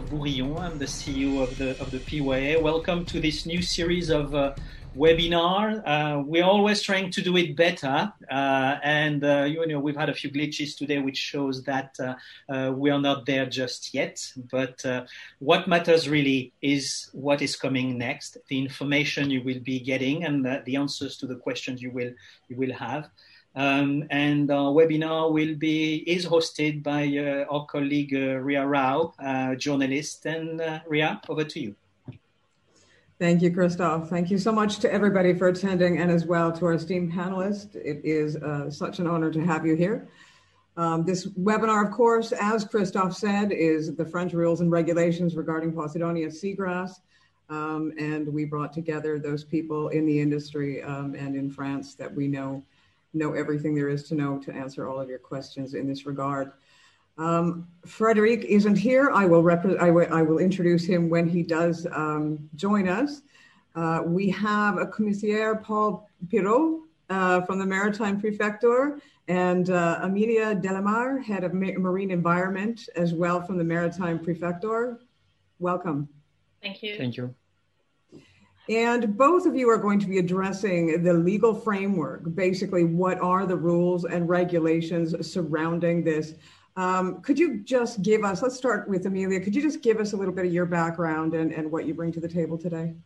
Christophe Bourillon. I'm the CEO of the PYA. Welcome to this new series of webinar. We're always trying to do it better, and we've had a few glitches today, which shows that we are not there just yet. But what matters really is what is coming next, the information you will be getting, and the answers to the questions you will have. And our webinar is hosted by our colleague Ria Rao, journalist. And Ria, over to you. Thank you, Christophe. Thank you so much to everybody for attending, and as well to our esteemed panelists. It is such an honor to have you here. This webinar, of course, as Christophe said, is the French rules and regulations regarding Posidonia seagrass. And we brought together those people in the industry and in France that we know everything there is to know to answer all of your questions in this regard. Frédéric isn't here. I will introduce him when he does join us. We have a commissaire, Paul Pirot, from the Maritime Prefecture, and Amelia Delamare, head of Marine Environment, as well from the Maritime Prefecture. Welcome. Thank you. Thank you. And both of you are going to be addressing the legal framework, basically what are the rules and regulations surrounding this. Could you just give us, let's start with Amelia, could you just give us a little bit of your background and what you bring to the table today?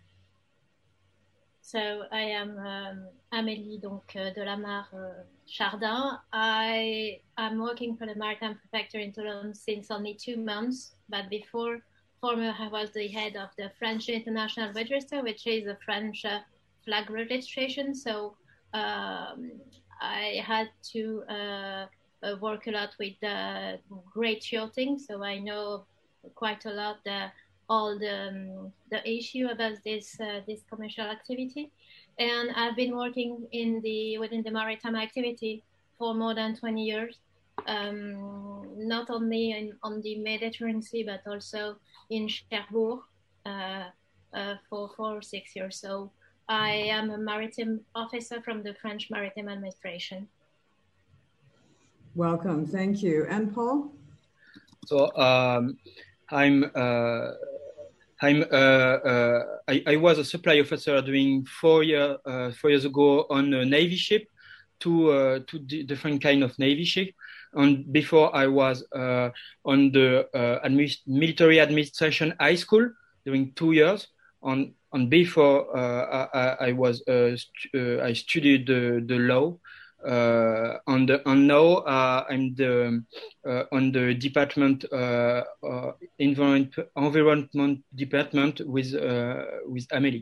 So I am Amélie Delamare Chardin. I am working for the Maritime Prefecture in Toulon since only 2 months, but before I was the head of the French International Register, which is a French flag registration. So I had to work a lot with great yachting. So I know quite a lot all the issue about this commercial activity. And I've been working within the maritime activity for more than 20 years. Not only on the Mediterranean Sea, but also in Cherbourg for 4 or 6 years. So I am a maritime officer from the French Maritime Administration. Welcome, thank you. And Paul? So I was a supply officer doing 4 years ago on a Navy ship, two different kind of Navy ship. And before I was on the military administration high school doing 2 years. And before I studied the law. And now I'm on the department environment department with Amélie.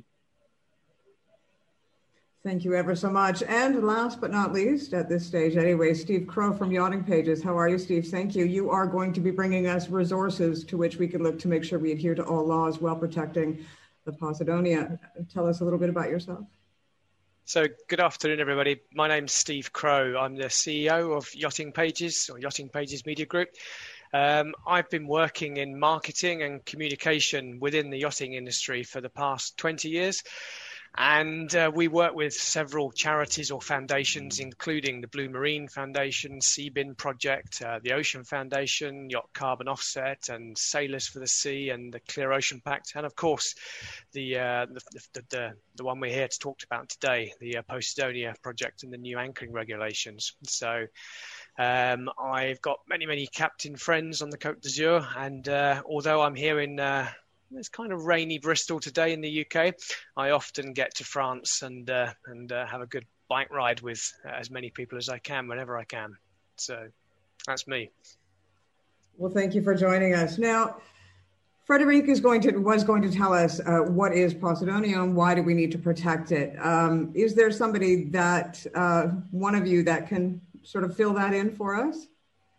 Thank you ever so much. And last but not least, at this stage anyway, Steve Crow from Yachting Pages. How are you, Steve? Thank you. You are going to be bringing us resources to which we can look to make sure we adhere to all laws while protecting the Posidonia. Tell us a little bit about yourself. So good afternoon, everybody. My name's Steve Crow. I'm the CEO of Yachting Pages, or Yachting Pages Media Group. I've been working in marketing and communication within the yachting industry for the past 20 years. And we work with several charities or foundations, including the Blue Marine Foundation, Seabin Project, the Ocean Foundation, Yacht Carbon Offset, and Sailors for the Sea, and the Clear Ocean Pact, and of course the one we're here to talk about today, the Posidonia Project and the new anchoring regulations. So I've got many captain friends on the Côte d'Azur, and although I'm here in it's kind of rainy Bristol today in the UK, I often get to France and have a good bike ride with as many people as I can whenever I can. So that's me. Well, thank you for joining us. Now, Frédéric was going to tell us what is Posidonia and why do we need to protect it. Is there somebody that, one of you that can sort of fill that in for us?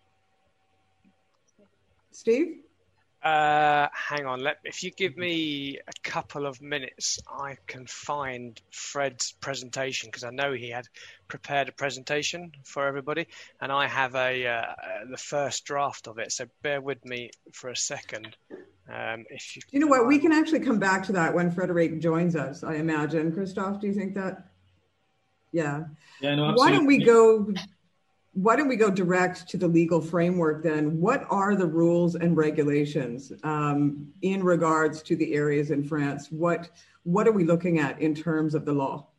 Steve? Hang on, if you give me a couple of minutes, I can find Fred's presentation, because I know he had prepared a presentation for everybody, and I have the first draft of it, so bear with me for a second. If you know what, we can actually come back to that when Frédéric joins us, I imagine. Christophe, do you think that? Yeah. Yeah, no, why don't we go why don't we go direct to the legal framework then? What are the rules and regulations in regards to the areas in France? What are we looking at in terms of the law?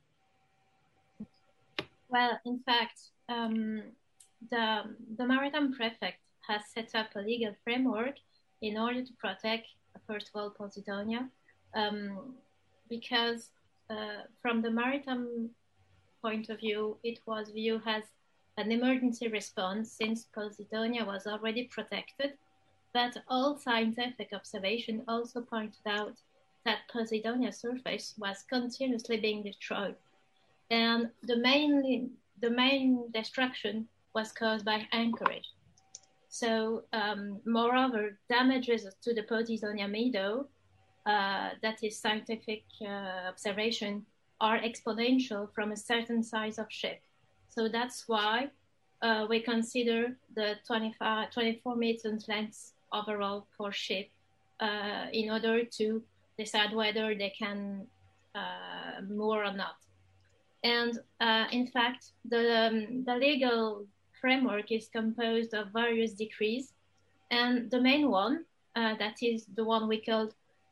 Well, in fact, the Maritime Prefect has set up a legal framework in order to protect, first of all, Posidonia, because from the maritime point of view, it was viewed as an emergency response since Posidonia was already protected, but all scientific observation also pointed out that Posidonia's surface was continuously being destroyed. And the main destruction was caused by anchorage. So, moreover, damages to the Posidonia meadow, that is scientific observation, are exponential from a certain size of ship. So that's why we consider the 24 meters length overall for ship in order to decide whether they can moor or not. And in fact, the legal framework is composed of various decrees. And the main one, that is the one we called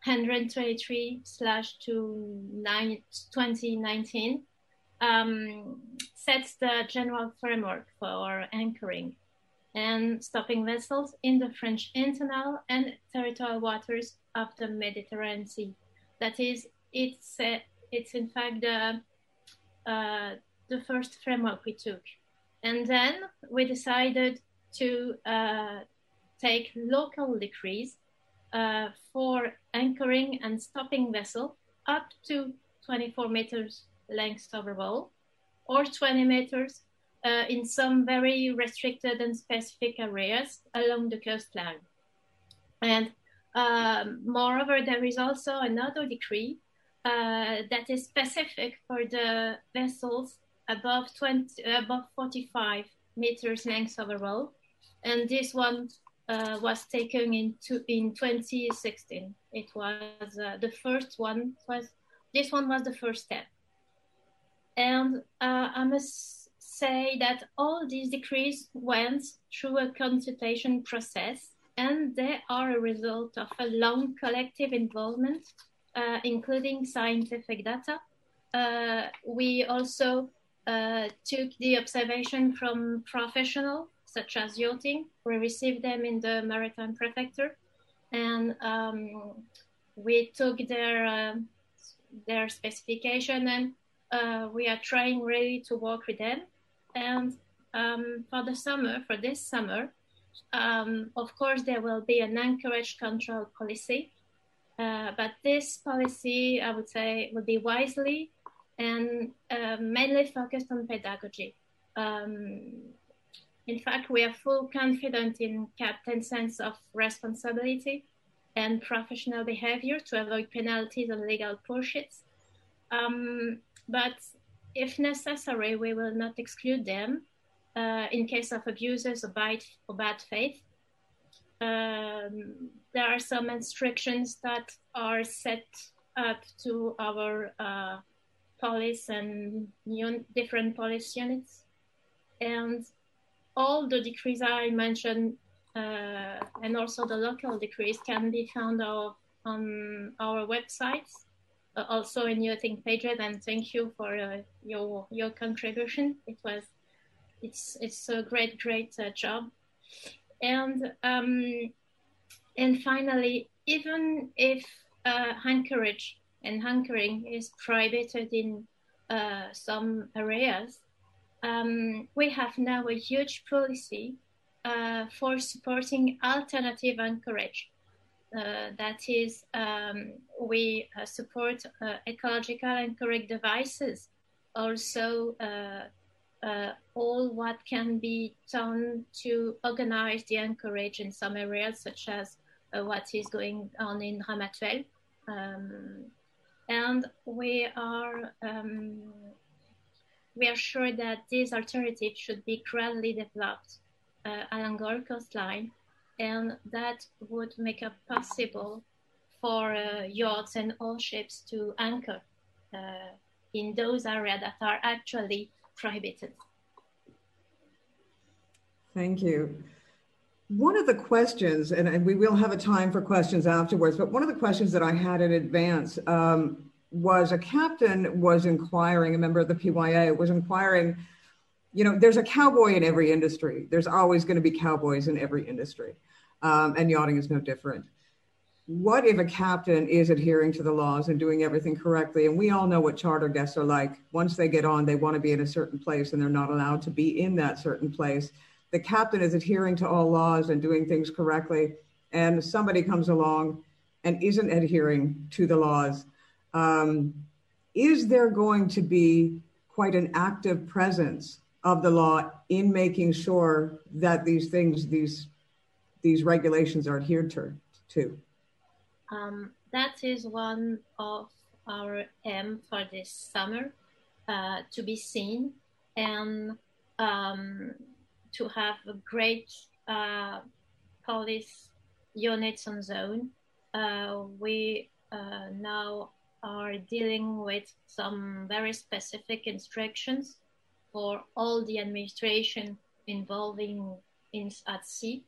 123/2019, sets the general framework for anchoring and stopping vessels in the French internal and territorial waters of the Mediterranean Sea. That is, it's in fact the first framework we took. And then we decided to take local decrees for anchoring and stopping vessel up to 24 meters length overall, or 20 meters in some very restricted and specific areas along the coastline. And moreover, there is also another decree that is specific for the vessels above 45 meters length overall. And this one was taken in 2016. It was the first one. This one was the first step. And I must say that all these decrees went through a consultation process, and they are a result of a long collective involvement, including scientific data. We also took the observation from professionals such as yachting. We received them in the Maritime Prefecture, and we took their specification, and we are trying really to work with them. And for this summer, of course, there will be an anchorage control policy, but this policy, I would say, will be wisely and mainly focused on pedagogy. In fact, we are full confident in captain's sense of responsibility and professional behavior to avoid penalties and legal pursuits. But if necessary, we will not exclude them in case of abuses or bad faith. There are some instructions that are set up to our police and different police units. And all the decrees I mentioned and also the local decrees can be found on our websites, also in Yachting Pages. And thank you for your contribution. It's a great job. And finally, even if anchorage and anchoring is prohibited in some areas, we have now a huge policy for supporting alternative anchorage. That is, we support ecological anchoring devices, also all what can be done to organize the anchorage in some areas, such as what is going on in Ramatuelle. And we are sure that these alternatives should be gradually developed along our coastline, and that would make it possible for yachts and all ships to anchor in those areas that are actually prohibited. Thank you. One of the questions, and we will have a time for questions afterwards, but one of the questions that I had in advance was a captain was inquiring, a member of the PYA was inquiring, you know, there's a cowboy in every industry. There's always going to be cowboys in every industry, and yachting is no different. What if a captain is adhering to the laws and doing everything correctly? And we all know what charter guests are like. Once they get on, they want to be in a certain place and they're not allowed to be in that certain place. The captain is adhering to all laws and doing things correctly, and somebody comes along and isn't adhering to the laws. Is there going to be quite an active presence of the law in making sure that these things, these regulations are adhered to? That is one of our aim for this summer, to be seen and to have a great police units on zone. We now are dealing with some very specific instructions for all the administration involving at sea.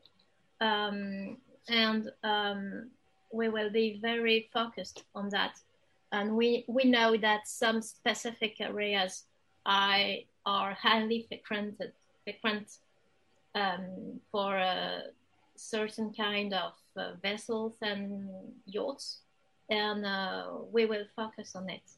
We will be very focused on that. And we know that some specific areas are highly frequented for a certain kind of vessels and yachts, and we will focus on it.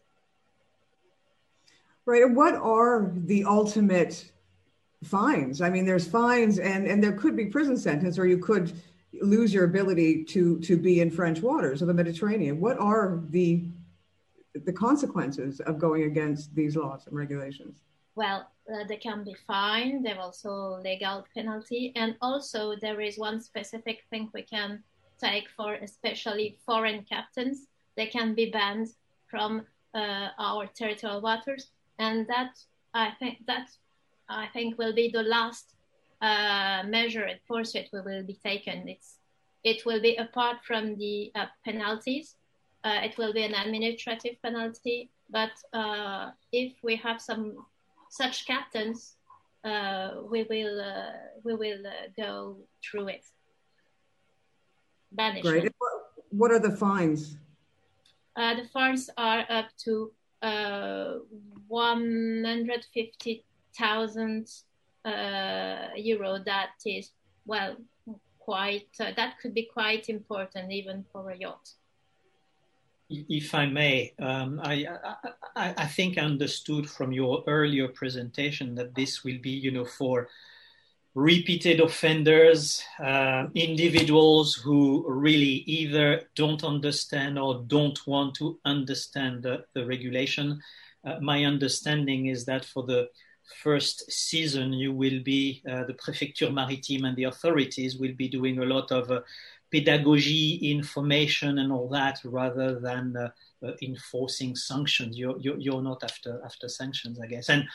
Right, and what are the ultimate fines? I mean, there's fines and there could be prison sentence, or you could lose your ability to be in French waters or the Mediterranean. What are the consequences of going against these laws and regulations? Well, they can be fined. There are also legal penalty. And also there is one specific thing we can take for especially foreign captains. They can be banned from our territorial waters. And I think will be the last measure at pursuit will be taken. It will be apart from the penalties. It will be an administrative penalty. But if we have some such captains, we will go through it. Banishment. Great. What are the fines? The fines are up to 150,000 euro. That is, well, quite. That could be quite important even for a yacht. If I may, I think I understood from your earlier presentation that this will be, for repeated offenders, individuals who really either don't understand or don't want to understand the regulation. My understanding is that for the first season, you will be, the Préfecture Maritime and the authorities will be doing a lot of pedagogy, information, and all that, rather than enforcing sanctions. You're not after sanctions, I guess. And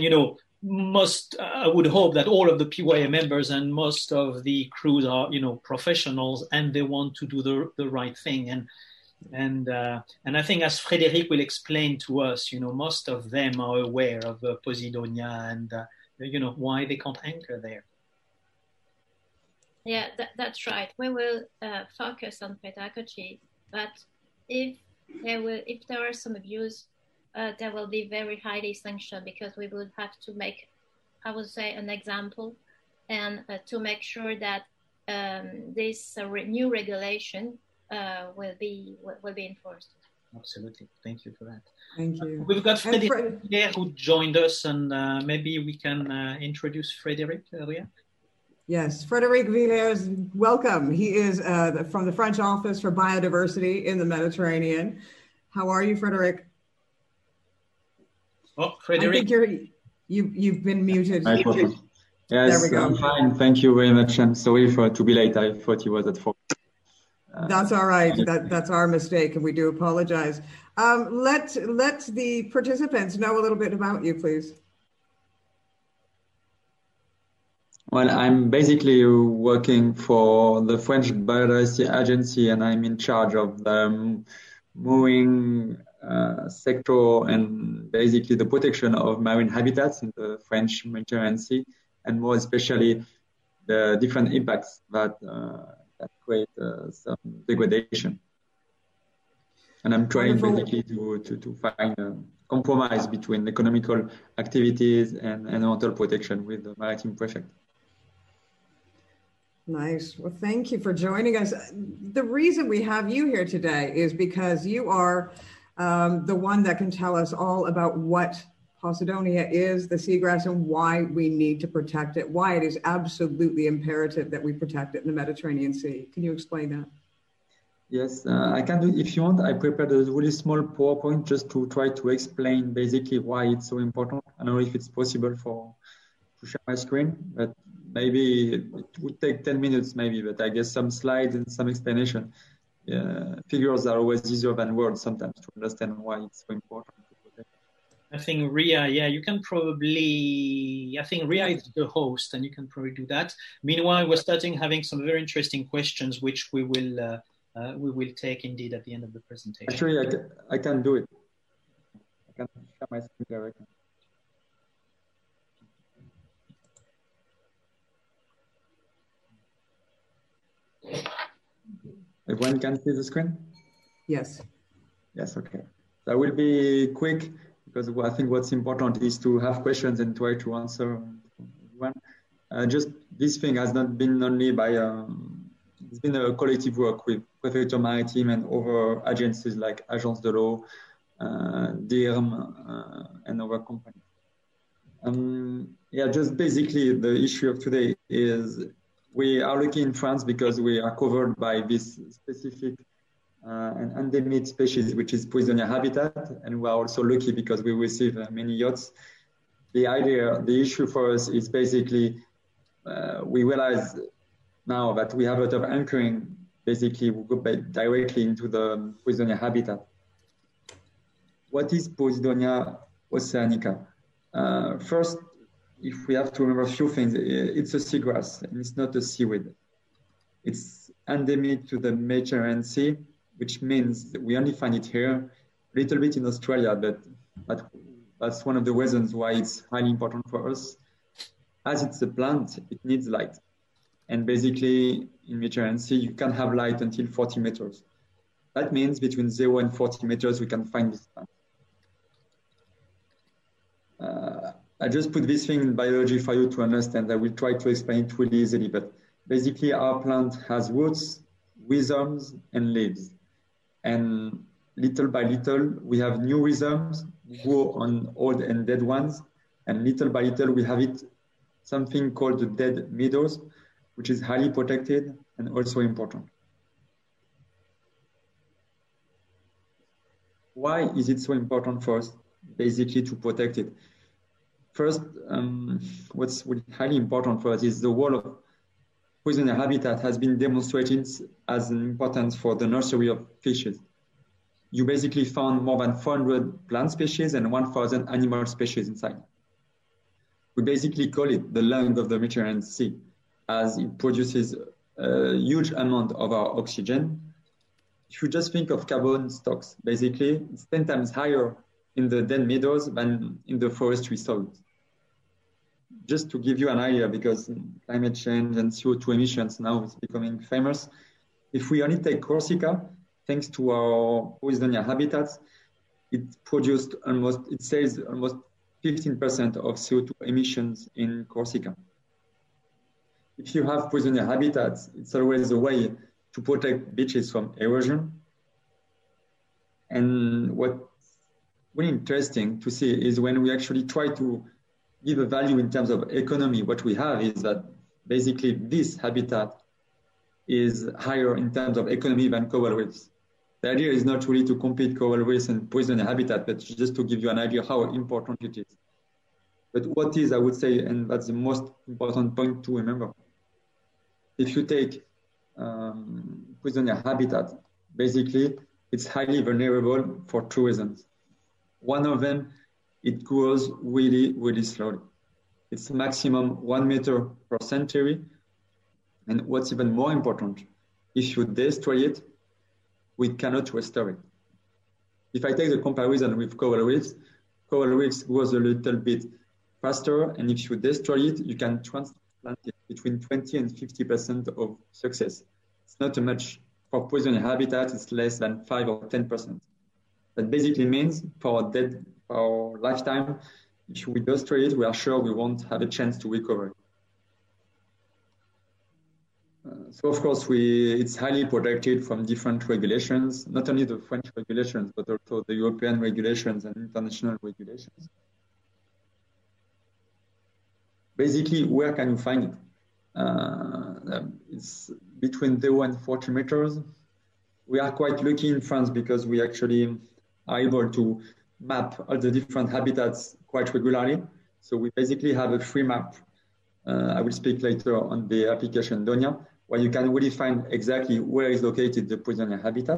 I would hope that all of the PYA members and most of the crews are, professionals, and they want to do the right thing. And I think, as Frédéric will explain to us, most of them are aware of Posidonia and why they can't anchor there. Yeah, that's right. We will focus on pedagogy, but if there are some abuse, there will be very highly sanctioned, because we will have to make, I would say, an example, and to make sure that this new regulation will be enforced. Absolutely. Thank you for that. Thank you. We've got Frédéric here who joined us, and maybe we can introduce Frédéric earlier. Yes, Frédéric Villers, welcome. He is from the French Office for Biodiversity in the Mediterranean. How are you, Frédéric? Oh, Frédéric. I think you've been muted. Yes, there we go. I'm fine. Thank you very much. I'm sorry to be late. I thought he was at 4. That's all right. That's our mistake, and we do apologize. Let the participants know a little bit about you, please. Well, I'm basically working for the French Biodiversity Agency, and I'm in charge of the mooring sector and basically the protection of marine habitats in the French Mediterranean Sea, and more especially the different impacts that create some degradation. And I'm trying basically to find a compromise between economical activities and environmental protection with the maritime prefect. Nice. Well, thank you for joining us. The reason we have you here today is because you are the one that can tell us all about what Posidonia is, the seagrass, and why we need to protect it, why it is absolutely imperative that we protect it in the Mediterranean Sea. Can you explain that? Yes, I can do it. If you want, I prepared a really small PowerPoint just to try to explain basically why it's so important. I don't know if it's possible to share my screen, but maybe it would take 10 minutes maybe, but I guess some slides and some explanation. Figures are always easier than words sometimes to understand why it's so important. I think Ria, you can probably, I think Ria is the host and you can probably do that. Meanwhile, we're starting having some very interesting questions, which we will take indeed at the end of the presentation. Actually, I can do it. I can share my screen directly. Everyone can see the screen? Yes. Yes, okay. So I will be quick because I think what's important is to have questions and try to answer everyone. Just this thing has not been only by, it's been a collective work with Préfecture Maritime and other agencies like Agence de l'Eau, DIRM, and other companies. Just basically the issue of today is we are lucky in France because we are covered by this specific and endemic species, which is Posidonia habitat, and we are also lucky because we receive many yachts. The issue for us is basically we realize now that we have a lot of anchoring. Basically, we go directly into the Posidonia habitat. What is Posidonia oceanica? First, if we have to remember a few things, it's a seagrass and it's not a seaweed. It's endemic to the Mediterranean Sea, which means that we only find it here, a little bit in Australia, but that's one of the reasons why it's highly important for us. As it's a plant, it needs light. And basically, in Mediterranean Sea, you can have light until 40 meters. That means between 0 and 40 meters, we can find this plant. I just put this thing in biology for you to understand. I will try to explain it really easily, but basically our plant has roots, rhizomes, and leaves. And little by little, we have new rhizomes, grow on old and dead ones. And little by little, we have something called the dead meadows, which is highly protected and also important. Why is it so important for us, basically, to protect it? First, what's really highly important for us is the role of Posidonia habitat has been demonstrated as an importance for the nursery of fishes. You basically found more than 400 plant species and 1,000 animal species inside. We basically call it the lung of the Mediterranean Sea, as it produces a huge amount of our oxygen. If you just think of carbon stocks, basically, it's 10 times higher in the dead meadows than in the forestry soils. Just to give you an idea, because climate change and CO2 emissions now is becoming famous, if we only take Corsica, thanks to our Posidonia habitats, it saves almost 15% of CO2 emissions in Corsica. If you have Posidonia habitats, it's always a way to protect beaches from erosion. And what's really interesting to see is when we actually try to give a value in terms of economy, what we have is that basically this habitat is higher in terms of economy than coral reefs. The idea is not really to compete coral reefs and Posidonia habitat, but just to give you an idea how important it is. But what is, I would say, and that's the most important point to remember, if you take Posidonia habitat, basically it's highly vulnerable for two reasons. One of them, it grows really, really slowly. It's maximum 1 meter per century. And what's even more important, if you destroy it, we cannot restore it. If I take the comparison with coral reefs grows a little bit faster. And if you destroy it, you can planted, between 20 and 50% of success. It's not too much. For poison habitat, it's less than 5 or 10%. That basically means for our lifetime, if we destroy it, we are sure we won't have a chance to recover it. So of course, it's highly protected from different regulations, not only the French regulations, but also the European regulations and international regulations. Basically, where can you find it? It's between 0 and 40 meters. We are quite lucky in France because we actually are able to map all the different habitats quite regularly. So we basically have a free map. I will speak later on the application Donia, where you can really find exactly where is located the poisonous habitat.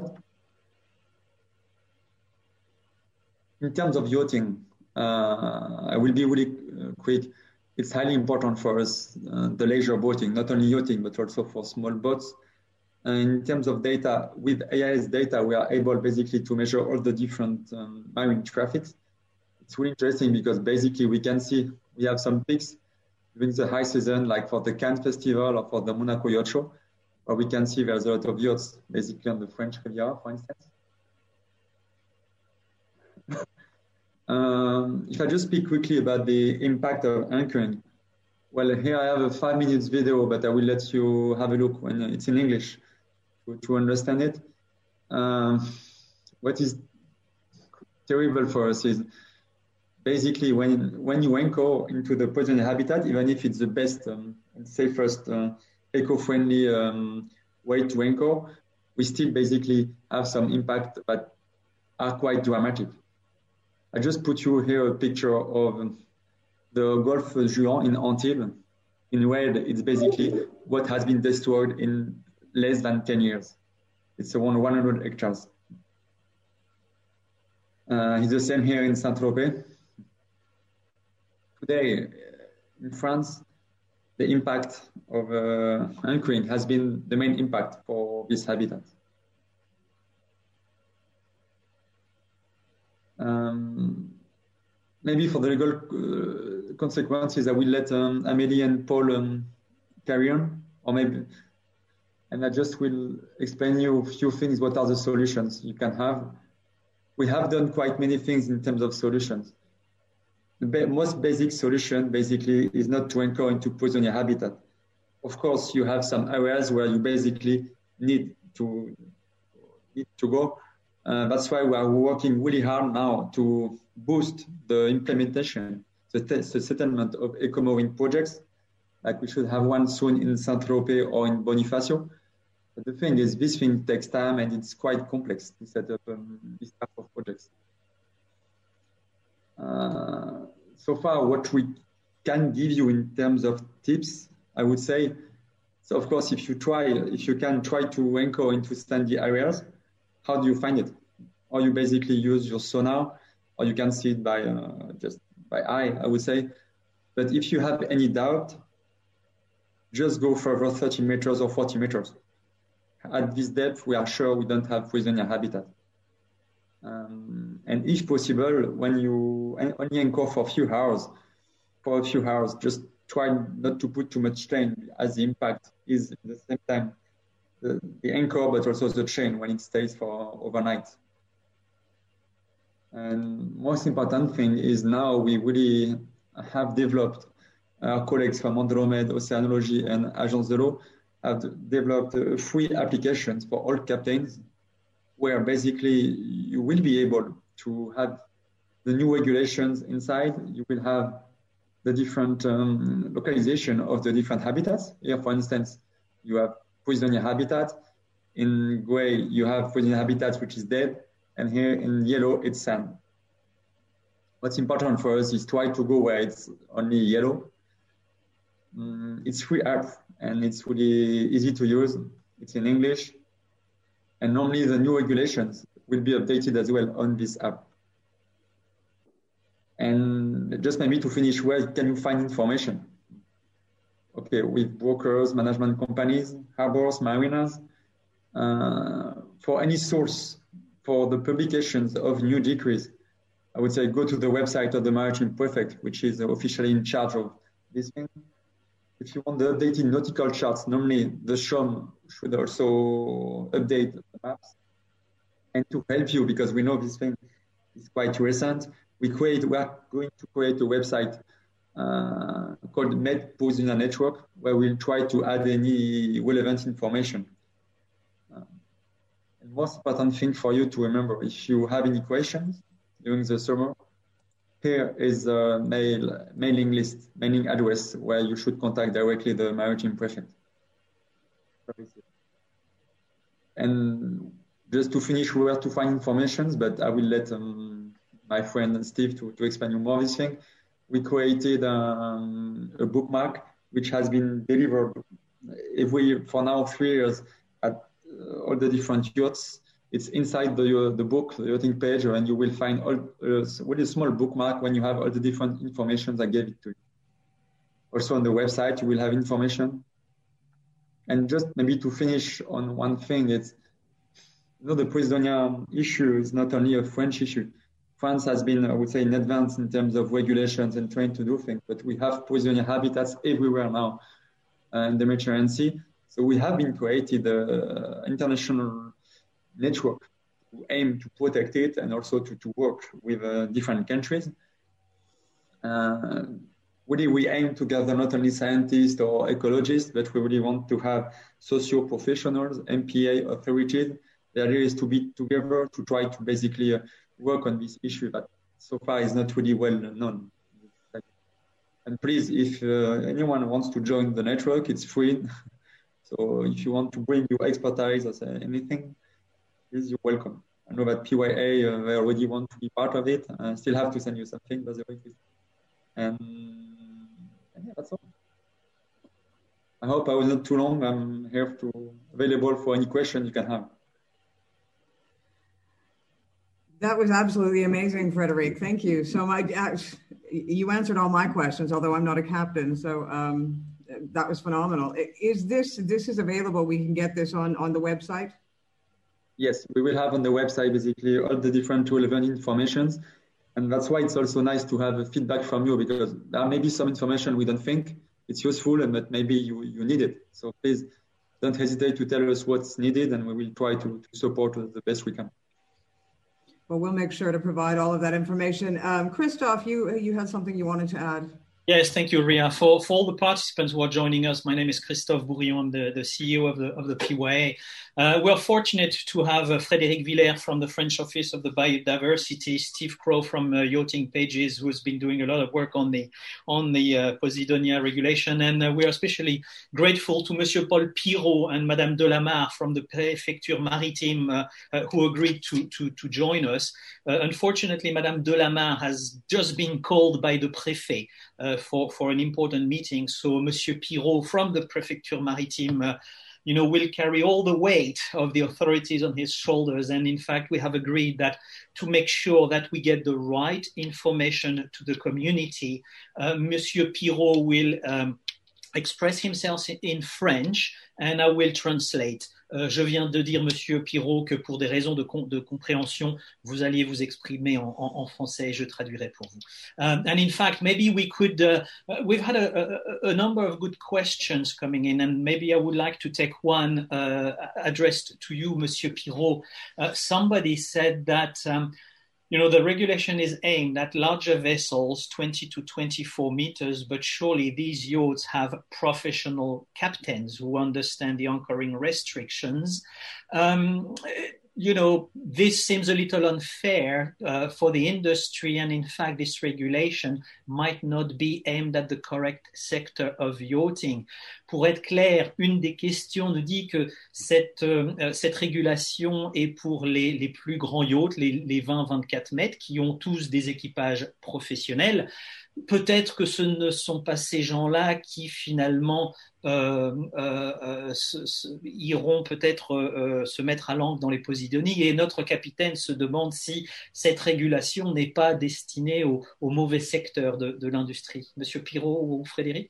In terms of yachting, I will be really quick. It's highly important for us, the leisure boating, not only yachting, but also for small boats. In terms of data, with AIS data, we are able basically to measure all the different marine traffics. It's really interesting because basically we can see we have some peaks during the high season, like for the Cannes Festival or for the Monaco Yacht Show, where we can see there's a lot of yachts, basically on the French Riviera, for instance. If I just speak quickly about the impact of anchoring, well, here I have a 5 minutes video, but I will let you have a look when it's in English to understand it. What is terrible for us is basically when you anchor into the poison habitat, even if it's the best and safest eco-friendly way to anchor, we still basically have some impact that are quite dramatic. I just put you here a picture of the Golfe Juan in Antibes. In red, it's basically what has been destroyed in less than 10 years. It's around 100 hectares. It's the same here in Saint-Tropez. Today, in France, the impact of anchoring has been the main impact for this habitat. Maybe for the legal consequences, I will let Amélie and Paul carry on, or maybe, and I just will explain you a few things. What are the solutions you can have? We have done quite many things in terms of solutions. The most basic solution, basically, is not to anchor into poison habitat. Of course, you have some areas where you basically need to go. That's why we are working really hard now to boost the implementation, the settlement of eco-mooring projects. Like we should have one soon in Saint-Tropez or in Bonifacio. But the thing is, this thing takes time and it's quite complex to set up this type of projects. So far, what we can give you in terms of tips, I would say, so of course, if you can try to anchor into sandy areas, how do you find it? Or you basically use your sonar, or you can see it by just by eye, I would say. But if you have any doubt, just go further 30 meters or 40 meters. At this depth, we are sure we don't have poison habitat. And if possible, when you only anchor for a few hours, just try not to put too much strain, as the impact is at the same time the anchor, but also the chain when it stays for overnight. And most important thing is now we really have developed, our colleagues from Andromède, Oceanology, and Agence de l'Eau have developed free applications for all captains, where basically you will be able to have the new regulations inside. You will have the different localization of the different habitats. Here, for instance, you have poison habitat. In gray, you have poison habitat, which is dead. And here in yellow, it's sand. What's important for us is try to go where it's only yellow. It's free app and it's really easy to use. It's in English. And normally the new regulations will be updated as well on this app. And just maybe to finish, where can you find information? Okay, with brokers, management companies, harbors, mariners. For any source, for the publications of new decrees, I would say go to the website of the Maritime Prefect, which is officially in charge of this thing. if you want the updated nautical charts, normally the SHOM should also update the maps. And to help you, because we know this thing is quite recent, we are going to create a website called Med-POSUNA Network, where we'll try to add any relevant information. And most important thing for you to remember, if you have any questions during the summer, here is a mailing address where you should contact directly the maritime prefect. And just to finish where to find information, but I will let my friend Steve to explain you more this thing. We created a bookmark which has been delivered for now 3 years at all the different yachts. It's inside the book, the yachting page, and you will find with a small bookmark when you have all the different information I gave it to you. Also on the website, you will have information. And just maybe to finish on one thing, it's, the Posidonia issue is not only a French issue. France has been, I would say, in advance in terms of regulations and trying to do things, but we have Posidonia habitats everywhere now in the Mediterranean Sea. So we have been created an international network to aim to protect it and also to work with different countries. Really, we aim to gather not only scientists or ecologists, but we really want to have socio-professionals, MPA authorities. The idea is to be together to try to basically work on this issue that so far is not really well known. And please, if anyone wants to join the network, it's free. So if you want to bring your expertise or anything, please, you're welcome. I know that PYA, they already want to be part of it. I still have to send you something, by the way. And yeah, that's all. I hope I was not too long. I'm here available for any question you can have. That was absolutely amazing, Frédéric. Thank you so much. You answered all my questions, although I'm not a captain. So that was phenomenal. This is available? We can get this on the website? Yes, we will have on the website basically all the different relevant informations. And that's why it's also nice to have a feedback from you, because there may be some information we don't think it's useful, but maybe you need it. So please don't hesitate to tell us what's needed, and we will try to support the best we can. Well, we'll make sure to provide all of that information. Christophe, you had something you wanted to add. Yes, thank you, Ria. For all the participants who are joining us, my name is Christophe Bourillon. I'm the CEO of the PYA. We're fortunate to have Frédéric Villers from the French Office of the Biodiversity, Steve Crow from Yachting Pages, who's been doing a lot of work on the Posidonia regulation. And we are especially grateful to Monsieur Paul Pirot and Madame Delamarre from the Préfecture Maritime who agreed to join us. Unfortunately, Madame Delamarre has just been called by the Préfet for an important meeting. So Monsieur Pirot from the Préfecture Maritime will carry all the weight of the authorities on his shoulders. And in fact, we have agreed that to make sure that we get the right information to the community, Monsieur Pirot will express himself in French, and I will translate. Je viens de dire, Monsieur Pirot, que pour des raisons de compréhension, vous alliez vous exprimer en français, et je traduirai pour vous. And in fact, maybe we could, we've had a number of good questions coming in, and maybe I would like to take one addressed to you, Monsieur Pirot. Somebody said that the regulation is aimed at larger vessels, 20 to 24 meters, but surely these yachts have professional captains who understand the anchoring restrictions. This seems a little unfair for the industry, and in fact, this regulation might not be aimed at the correct sector of yachting. Pour être clair, une des questions nous dit que cette régulation est pour les plus grands yachts, les 20-24 mètres, qui ont tous des équipages professionnels. Peut-être que ce ne sont pas ces gens-là qui finalement iront peut-être se mettre à l'angle dans les Posidonies, et notre capitaine se demande si cette régulation n'est pas destinée au mauvais secteur de l'industrie. Monsieur Pirot ou Frédéric?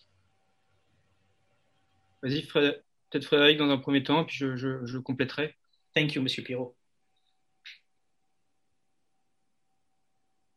Vas-y, peut-être Frédéric dans un premier temps, puis je compléterai. Thank you, Monsieur Pirot.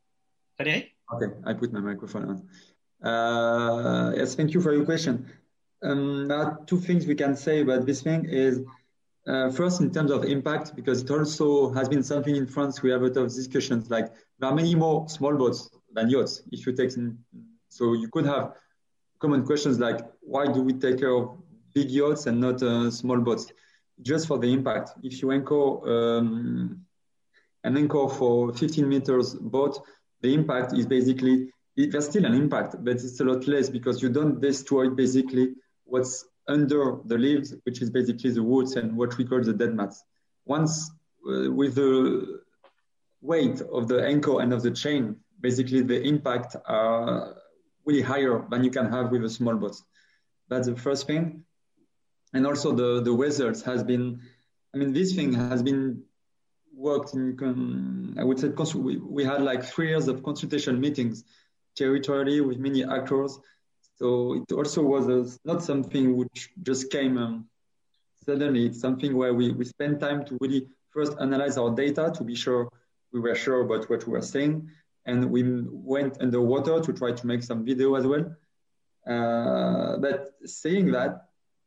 Frédéric? Okay, I put my microphone on. Yes, thank you for your question. There are two things we can say about this thing is, first, in terms of impact, because it also has been something in France, we have a lot of discussions, like there are many more small boats than yachts. If you take so you could have common questions like, why do we take care of big yachts and not small boats? Just for the impact. If you anchor an anchor for 15 meters boat, the impact is basically, there's still an impact, but it's a lot less because you don't destroy basically what's under the leaves, which is basically the woods and what we call the dead mats. Once with the weight of the anchor and of the chain, basically the impact are really higher than you can have with a small boat. That's the first thing. And also the weather has been, I mean, this thing has been worked in, I would say, we had like 3 years of consultation meetings territorially with many actors. So it also was not something which just came suddenly. It's something where we spent time to really first analyze our data to be sure we were sure about what we were saying. And we went underwater to try to make some video as well. But saying that,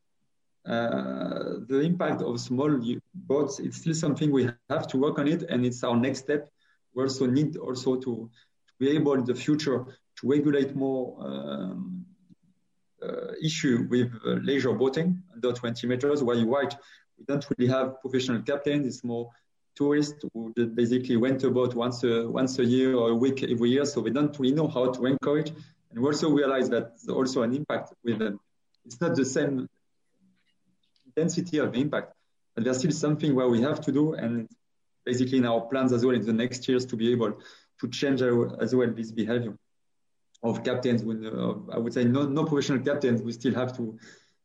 the impact of small boats, it's still something we have to work on it, and it's our next step. We also need to be able in the future to regulate more issue with leisure boating under 20 meters, where you're right, we don't really have professional captains, it's more tourists who basically rent a boat once a year or a week every year, so we don't really know how to encourage. And we also realize that there's also an impact with them. It's not the same intensity of the impact, but there's still something where we have to do, and basically in our plans as well in the next years to be able to change as well this behavior of captains. With I would say no professional captains, we still have to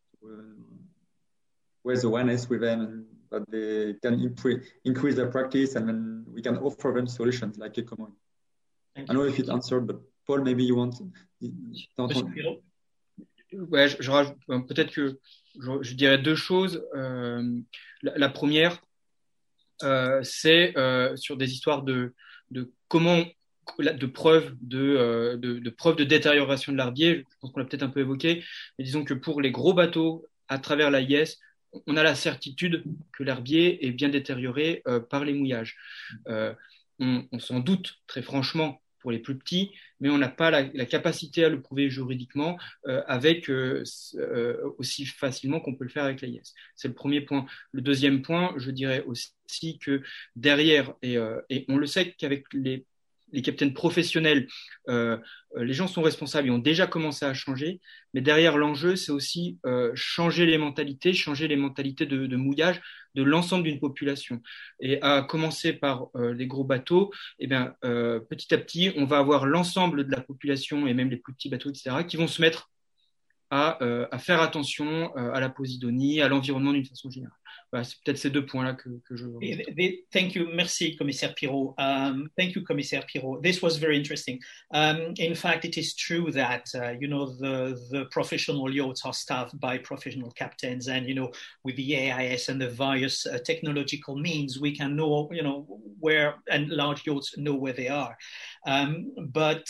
raise awareness with them, and that they can increase their practice, and then we can offer them solutions like Ecomoy. I don't know if it answered, but Paul, maybe you want to. Ouais, je rajoute, peut-être que je dirais 2 choses. La première, c'est sur des histoires de preuves de détérioration de l'herbier. Je pense qu'on l'a peut-être un peu évoqué, mais disons que pour les gros bateaux à travers l'AIS, on a la certitude que l'herbier est bien détérioré par les mouillages. On s'en doute très franchement pour les plus petits, mais on n'a pas la capacité à le prouver juridiquement avec aussi facilement qu'on peut le faire avec l'AIS. C'est le premier point. Le deuxième point, je dirais aussi que derrière, et on le sait qu'avec les capitaines professionnels, les gens sont responsables et ont déjà commencé à changer, mais derrière l'enjeu, c'est aussi changer les mentalités de mouillage de l'ensemble d'une population. Et à commencer par les gros bateaux, eh bien, petit à petit, on va avoir l'ensemble de la population et même les plus petits bateaux, etc., qui vont se mettre à faire attention à la posidonie, à l'environnement d'une façon générale. Voilà, c'est peut-être ces 2 points-là que je veux. Thank you. Merci, Commissaire Pirot. Thank you, Commissaire Pirot. This was very interesting. In fact, it is true that, the professional yachts are staffed by professional captains, and, with the AIS and the various technological means, we can know, where, and large yachts know where they are. But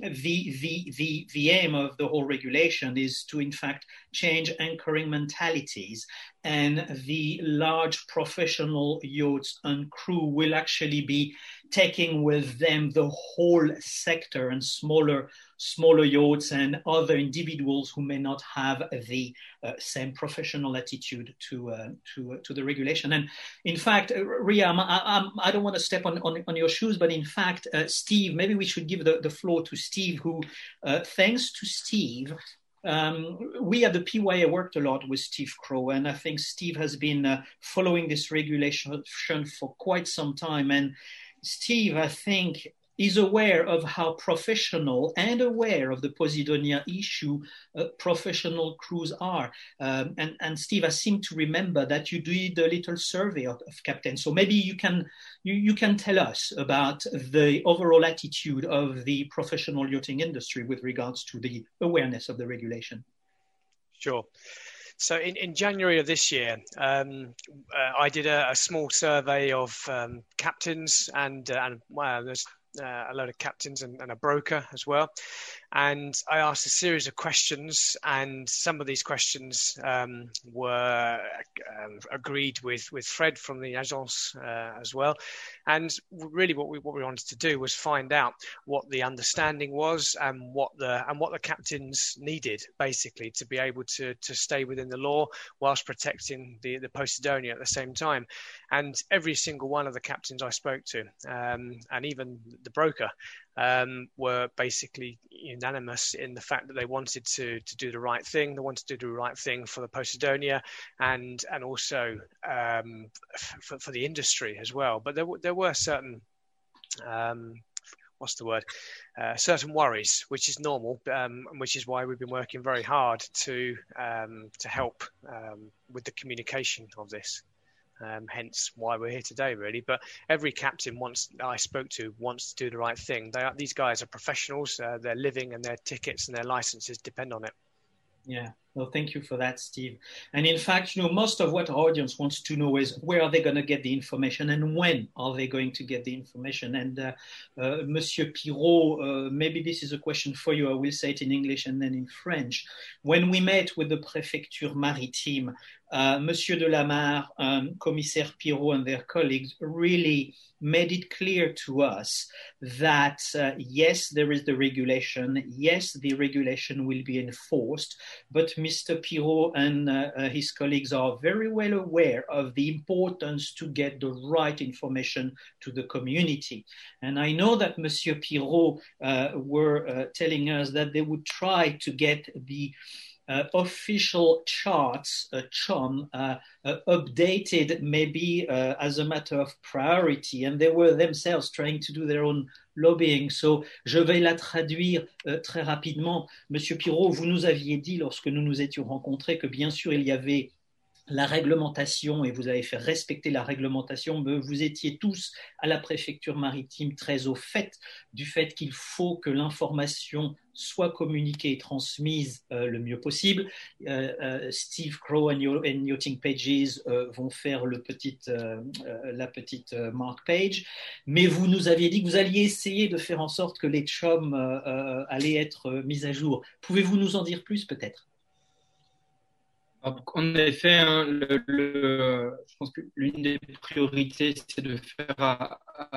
the aim of the whole regulation is to, in fact, change anchoring mentalities, and the large professional yachts and crew will actually be taking with them the whole sector, and smaller yachts and other individuals who may not have the same professional attitude to the regulation. And in fact, Ria, I don't want to step on your shoes, but in fact, Steve, maybe we should give the floor to Steve, who, thanks to Steve, we at the PYA worked a lot with Steve Crow, and I think Steve has been following this regulation for quite some time. And Steve, I think, is aware of how professional and aware of the Posidonia issue professional crews are. And Steve, I seem to remember that you did a little survey of captains. So maybe you can tell us about the overall attitude of the professional yachting industry with regards to the awareness of the regulation. Sure. So in January of this year, I did a small survey of captains and there's a load of captains and a broker as well. And I asked a series of questions, and some of these questions were agreed with Fred from the Agence as well. And really what we wanted to do was find out what the understanding was and what the captains needed, basically, to be able to stay within the law whilst protecting the Posidonia at the same time. And every single one of the captains I spoke to, and even the broker, were basically unanimous in the fact that they wanted to do the right thing. They wanted to do the right thing for the Posidonia and also for the industry as well. But there were certain certain worries, which is normal, which is why we've been working very hard to help with the communication of this. Hence why we're here today, really. But every captain I spoke to wants to do the right thing. These guys are professionals. Their living and their tickets and their licenses depend on it. Yeah. Well, thank you for that, Steve. And in fact, most of what our audience wants to know is where are they going to get the information and when are they going to get the information? And Monsieur Pirot, maybe this is a question for you. I will say it in English and then in French. When we met with the Préfecture Maritime, Monsieur de la Mare, Commissaire Pirot and their colleagues really made it clear to us that yes, there is the regulation. Yes, the regulation will be enforced, but Mr. Pirot and his colleagues are very well aware of the importance to get the right information to the community. And I know that Monsieur Pirot were telling us that they would try to get the official charts, CHOM, updated maybe as a matter of priority, and they were themselves trying to do their own lobbying. So, je vais la traduire très rapidement. Monsieur Pirot, vous nous aviez dit lorsque nous nous étions rencontrés que bien sûr il y avait la réglementation et vous avez fait respecter la réglementation, mais vous étiez tous à la préfecture maritime très au fait du fait qu'il faut que l'information soit communiquée et transmise le mieux possible. Steve Crow and Yachting Pages vont faire la petite mark page, mais vous nous aviez dit que vous alliez essayer de faire en sorte que les CHOM allaient être mises à jour. Pouvez-vous nous en dire plus peut-être? En effet, je pense que l'une des priorités, c'est de faire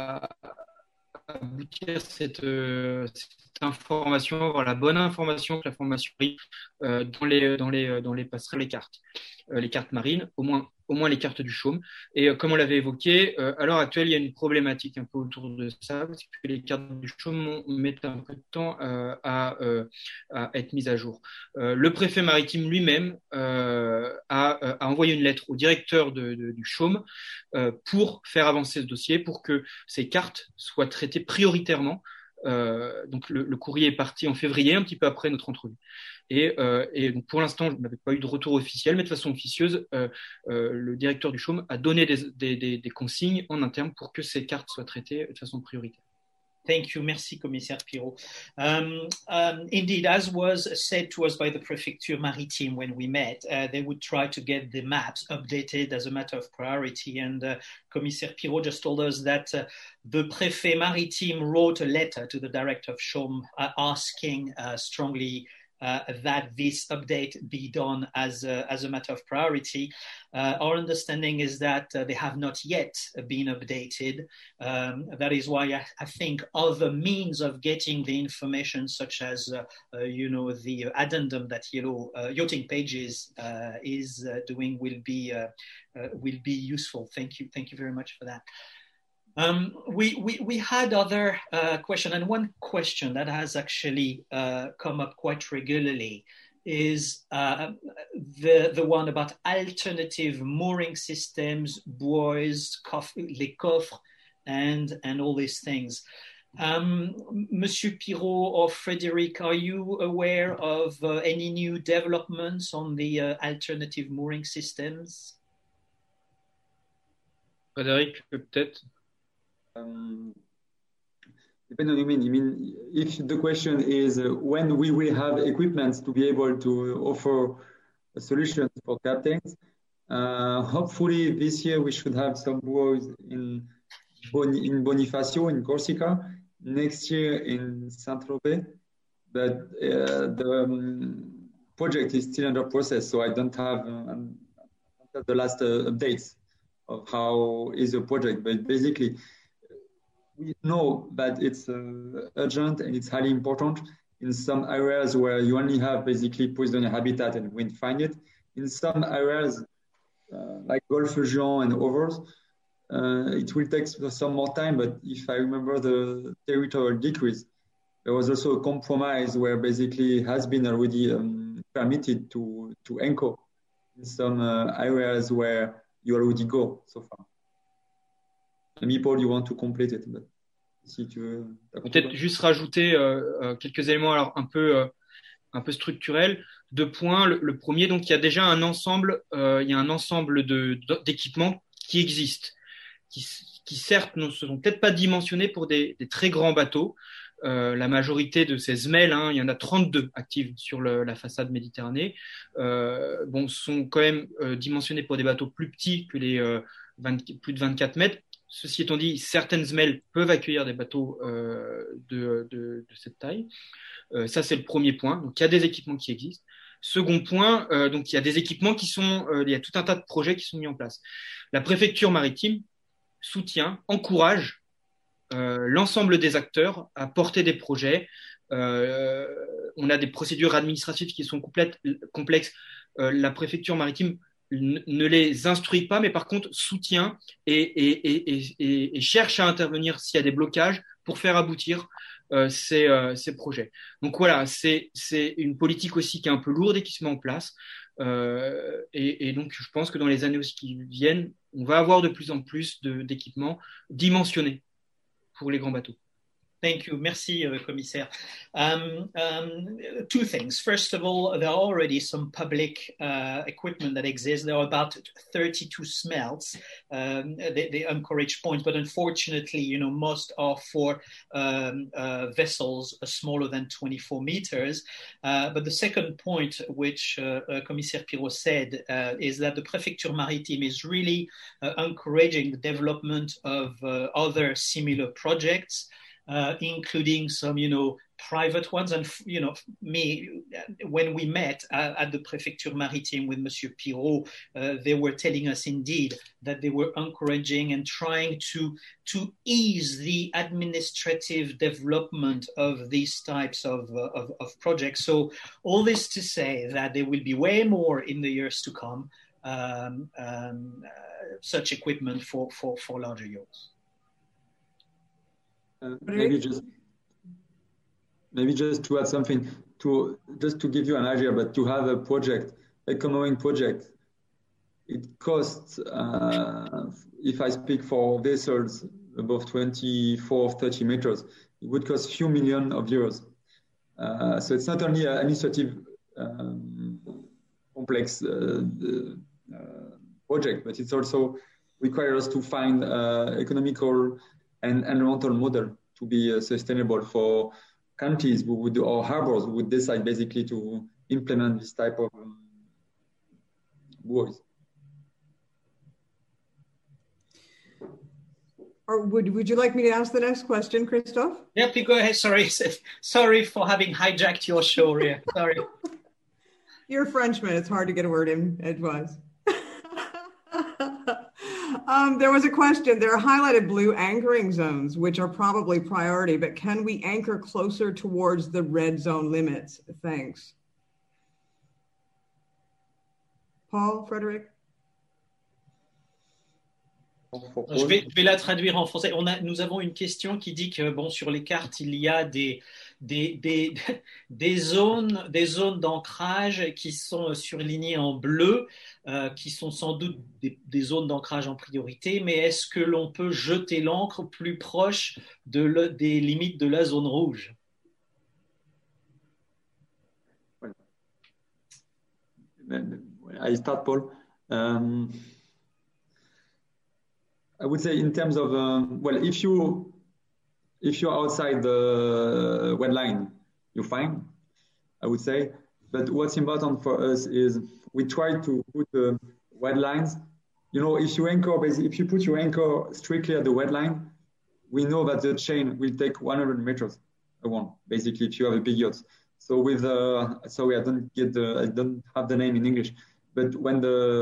aboutir cette information, avoir la bonne information, que l'information arrive dans les passerelles, les cartes marines, au moins les cartes du CHOM. Et comme on l'avait évoqué, à l'heure actuelle, il y a une problématique un peu autour de ça, parce que les cartes du CHOM mettent un peu de temps à être mises à jour. Le préfet maritime lui-même a envoyé une lettre au directeur du CHOM pour faire avancer ce dossier, pour que ces cartes soient traitées prioritairement. Donc le courrier est parti en février, un petit peu après notre entrevue. Et donc pour l'instant, je n'avais pas eu de retour officiel, mais de façon officieuse, le directeur du CHOM a donné des consignes en interne pour que ces cartes soient traitées de façon prioritaire. Thank you. Merci, Commissaire Pirot. Indeed, as was said to us by the Préfecture Maritime when we met, they would try to get the maps updated as a matter of priority. And Commissaire Pirot just told us that the Préfet Maritime wrote a letter to the Director of CHOM asking strongly that this update be done as a matter of priority. Our understanding is that they have not yet been updated. That is why I think other means of getting the information, such as the addendum that Yachting Pages is doing, will be useful. Thank you very much for that. We had other question, and one question that has actually come up quite regularly is the one about alternative mooring systems, buoys, les coffres, and all these things. Monsieur Pirot or Frederic, are you aware of any new developments on the alternative mooring systems? Frédéric, peut-être. Depending on what you mean, if the question is when we will have equipment to be able to offer a solution for captains, hopefully this year we should have some buoys in Bonifacio in Corsica, next year in Saint-Tropez, but the project is still under process, so I don't have the last updates of how is the project. But basically, we know that it's urgent and it's highly important in some areas where you only have basically poisonous habitat and we find it. In some areas like Golfe Juan and others, it will take some more time, but if I remember the territorial decrease, there was also a compromise where basically it has been already permitted to anchor in some areas where you already go so far. Maybe Paul, you want to complete it, but si tu veux. Peut-être juste rajouter quelques éléments alors un peu structurels. 2 points. Le premier, donc il y a déjà un ensemble, d'équipements qui existent, qui certes ne sont peut-être pas dimensionnés pour des très grands bateaux. La majorité de ces SMEL, il y en a 32 actives sur la façade Méditerranée, sont quand même dimensionnés pour des bateaux plus petits que les plus de 24 mètres. Ceci étant dit, certaines SMEL peuvent accueillir des bateaux de cette taille. Ça, c'est le premier point. Donc, il y a des équipements qui existent. Second point, donc il y a des équipements il y a tout un tas de projets qui sont mis en place. La préfecture maritime soutient, encourage l'ensemble des acteurs à porter des projets. On a des procédures administratives qui sont complexes. La préfecture maritime ne les instruit pas, mais par contre soutient et cherche à intervenir s'il y a des blocages pour faire aboutir ces projets. Donc voilà, c'est une politique aussi qui est un peu lourde et qui se met en place. Et donc je pense que dans les années qui viennent, on va avoir de plus en plus d'équipements dimensionnés pour les grands bateaux. Thank you. Merci, commissaire. 2 things. First of all, there are already some public equipment that exists. There are about 32 smelts. They encourage points, but unfortunately, most are for vessels smaller than 24 meters. But the second point, which Commissaire Pirot said, is that the Préfecture Maritime is really encouraging the development of other similar projects. Including some, private ones. And, when we met at the Préfecture Maritime with Monsieur Pirot, they were telling us indeed that they were encouraging and trying to ease the administrative development of these types of projects. So all this to say that there will be way more in the years to come, such equipment for larger yachts. Maybe just to add something, just to give you an idea, but to have a project, a canoeing project, it costs, if I speak for vessels above 24, 30 meters, it would cost a few million of euros. So it's not only an administrative complex project, but it also requires us to find economical and environmental model to be sustainable for countries or harbors who would decide basically to implement this type of buoys. Or would you like me to ask the next question, Christophe? Yeah, please go ahead. Sorry for having hijacked your show, Ria. Sorry. You're a Frenchman. It's hard to get a word in edgewise. There was a question. There are highlighted blue anchoring zones, which are probably priority, but can we anchor closer towards the red zone limits? Thanks. Paul, Frédéric? Je vais la traduire en français. Nous avons une question qui dit que sur les cartes, il y a des zones d'ancrage qui sont surlignées en bleu, qui sont sans doute des zones d'ancrage en priorité, mais est-ce que l'on peut jeter l'ancre plus proche des limites de la zone rouge? I start, Paul. I would say in terms of, if you're outside the wet line, you're fine, I would say. But what's important for us is we try to put the wet lines. If you put your anchor strictly at the wet line, we know that the chain will take 100 meters around, basically, if you have a big yacht. So with sorry, I don't have the name in English, but when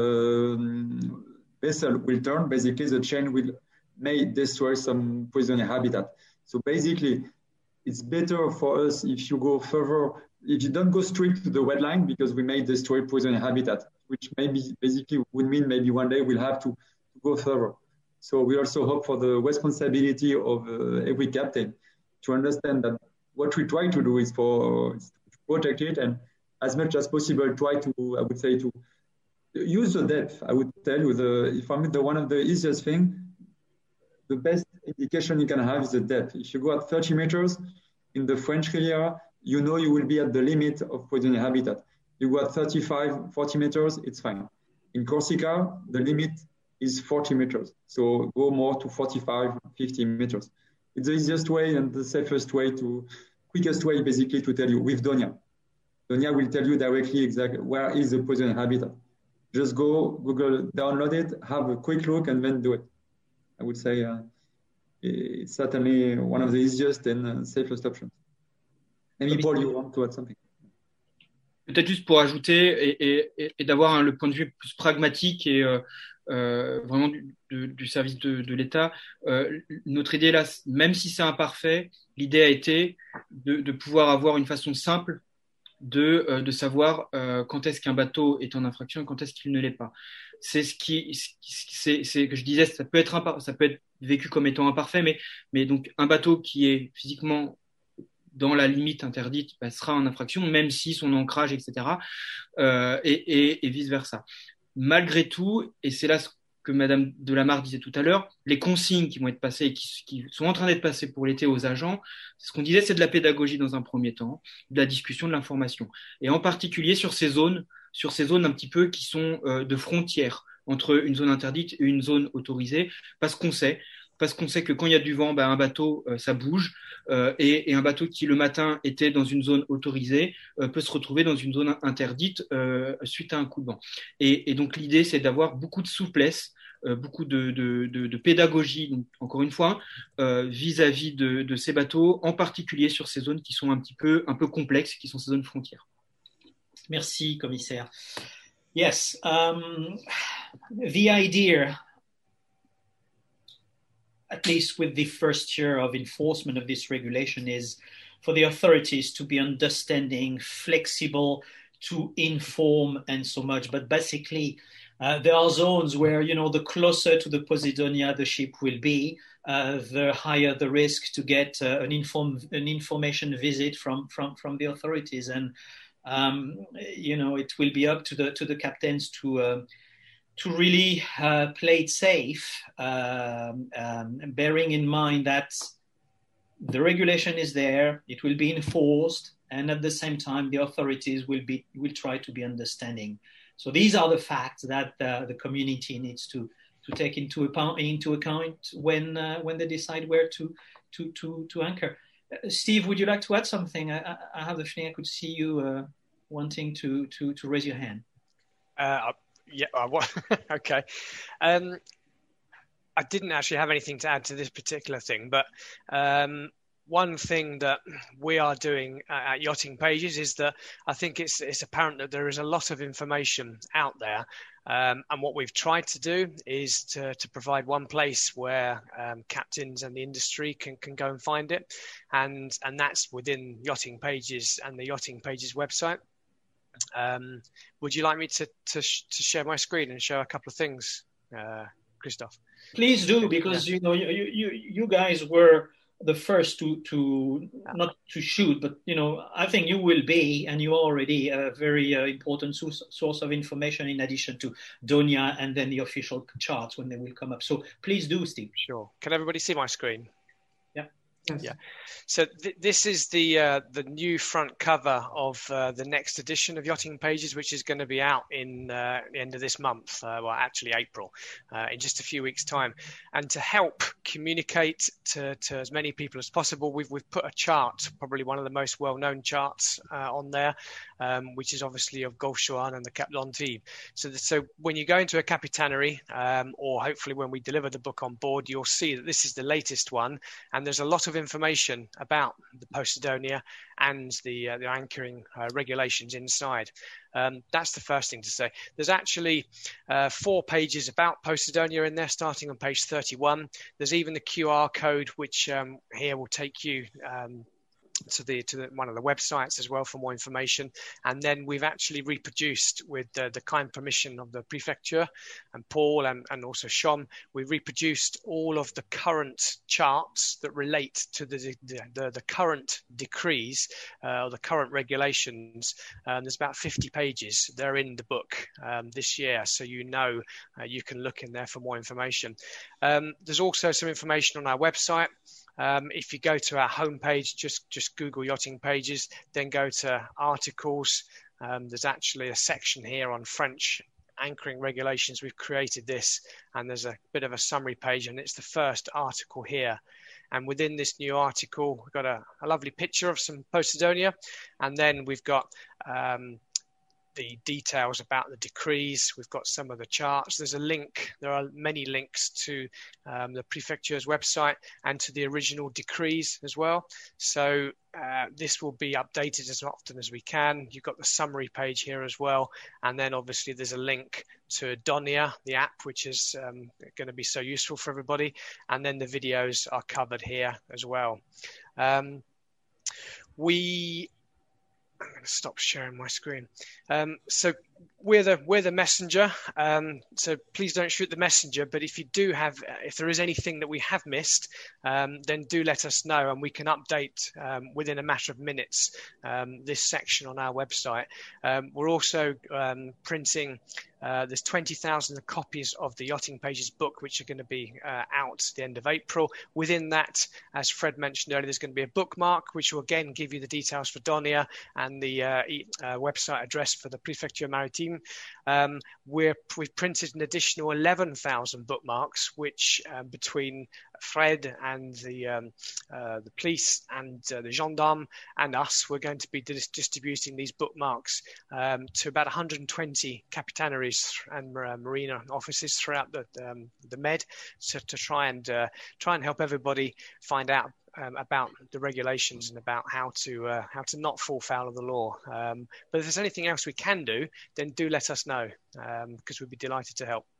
the vessel will turn, basically the chain may destroy some poisonous habitat. So basically, it's better for us if you go further, if you don't go straight to the wetline, because we may destroy poisonous habitat, which maybe basically would mean maybe one day we'll have to go further. So we also hope for the responsibility of every captain to understand that what we try to do is to protect it, and as much as possible try to, I would say, to use the depth. I would tell you, one of the easiest thing, the best indication you can have is the depth. If you go at 30 meters in the French Riviera, you know you will be at the limit of poisonous habitat. You go at 35, 40 meters, it's fine. In Corsica, the limit is 40 meters. So go more to 45, 50 meters. It's the easiest way and the safest way quickest way basically to tell you with Donia. Donia will tell you directly exactly where is the poisonous habitat. Just go, Google, download it, have a quick look and then do it. I would say it's certainly one of the easiest and safest options. Maybe Paul, you want to add something? Peut-être juste pour ajouter et d'avoir le point de vue plus pragmatique et vraiment du service de l'État. Notre idée là, même si c'est imparfait, l'idée a été de pouvoir avoir une façon simple de savoir quand est-ce qu'un bateau est en infraction et quand est-ce qu'il ne l'est pas. C'est c'est que je disais, ça peut être vécu comme étant imparfait, mais donc un bateau qui est physiquement dans la limite interdite sera en infraction, même si son ancrage, etc., et vice-versa. Malgré tout, et c'est là ce que Madame Delamarre disait tout à l'heure, les consignes qui vont être passées et qui sont en train d'être passées pour l'été aux agents, ce qu'on disait, c'est de la pédagogie dans un premier temps, de la discussion, de l'information. Et en particulier sur ces zones un petit peu qui sont de frontières entre une zone interdite et une zone autorisée, parce qu'on sait que quand il y a du vent, un bateau, ça bouge, et un bateau qui le matin était dans une zone autorisée peut se retrouver dans une zone interdite suite à un coup de vent. Et donc l'idée, c'est d'avoir beaucoup de souplesse, beaucoup de pédagogie, donc, encore une fois, vis-à-vis de ces bateaux, en particulier sur ces zones qui sont un peu complexes, qui sont ces zones frontières. Merci, commissaire. Yes, the idea, at least with the first year of enforcement of this regulation, is for the authorities to be understanding, flexible, to inform and so much. But basically, there are zones where, the closer to the Posidonia the ship will be, the higher the risk to get an information visit from the authorities. And, it will be up to the captains to really play it safe, bearing in mind that the regulation is there, it will be enforced, and at the same time, the authorities will try to be understanding. So these are the facts that the community needs to take into account when they decide where to anchor. Steve, would you like to add something? I have the feeling I could see you wanting to raise your hand. Yeah, okay. I didn't actually have anything to add to this particular thing, but one thing that we are doing at Yachting Pages is that I think it's apparent that there is a lot of information out there, and what we've tried to do is to provide one place where captains and the industry can go and find it, and that's within Yachting Pages and the Yachting Pages website. Would you like me to share my screen and show a couple of things, Christophe? Please do, because you guys were the first to not to shoot, but I think you will be, and you're already a very important source of information in addition to Donia and then the official charts when they will come up. So please do, Steve. Sure. Can everybody see my screen? Yes. Yeah. So this is the new front cover of the next edition of Yachting Pages, which is going to be out in the end of this month, actually April, in just a few weeks' time. And to help communicate to as many people as possible, we've put a chart, probably one of the most well-known charts on there, which is obviously of Gulf Juan and the Cap d'Antibes. So when you go into a capitanary, or hopefully when we deliver the book on board, you'll see that this is the latest one, and there's a lot of information about the Posidonia and the anchoring regulations inside. That's the first thing to say. There's actually 4 pages about Posidonia in there, starting on page 31. There's even the QR code, which here will take you to one of the websites as well for more information. And then we've actually reproduced, with the kind permission of the prefecture and Paul and also Shom, we've reproduced all of the current charts that relate to the current decrees or the current regulations. There's about 50 pages. They're in the book this year, so you can look in there for more information. There's also some information on our website. If you go to our homepage, just Google Yachting Pages, then go to articles. There's actually a section here on French anchoring regulations. We've created this, and there's a bit of a summary page, and it's the first article here. And within this new article, we've got a lovely picture of some Posidonia, and then we've got the details about the decrees. We've got some of the charts. There's a link. There are many links to the prefecture's website and to the original decrees as well. So this will be updated as often as we can. You've got the summary page here as well. And then obviously there's a link to Donia, the app, which is going to be so useful for everybody. And then the videos are covered here as well. I'm going to stop sharing my screen. So we're the messenger. So please don't shoot the messenger. But if there is anything that we have missed, then do let us know, and we can update within a matter of minutes this section on our website. We're also printing. There's 20,000 copies of the Yachting Pages book, which are going to be out at the end of April. Within that, as Fred mentioned earlier, there's going to be a bookmark, which will again give you the details for Donia and the website address for the Prefecture Maritime. We've printed an additional 11,000 bookmarks, which between Fred and the police and the gendarme and us, we're going to be distributing these bookmarks to about 120 capitaneries and marina offices throughout the Med, so to try and help everybody find out about the regulations and about how to not fall foul of the law. But if there's anything else we can do, then do let us know, because we'd be delighted to help.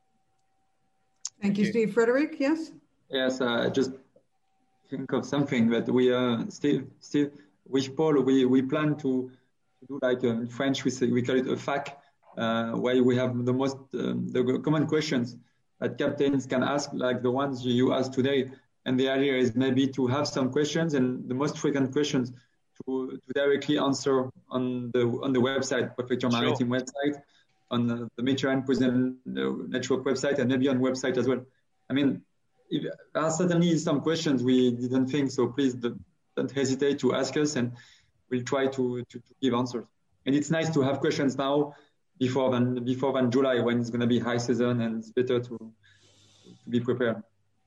Thank you, Steve. Frederic, yes? Yes, just think of something that we, Steve, with Paul, we plan to do, like in French, we call it a FAQ, where we have the common questions that captains can ask, like the ones you asked today. And the idea is maybe to have some questions, and the most frequent questions to directly answer on the website, Prefecture Maritime website, on the Mediterranean Prison Network website, and maybe on website as well. I mean, there are certainly some questions we didn't think, so please don't hesitate to ask us, and we'll try to give answers. And it's nice to have questions now before than July, when it's going to be high season, and it's better to be prepared.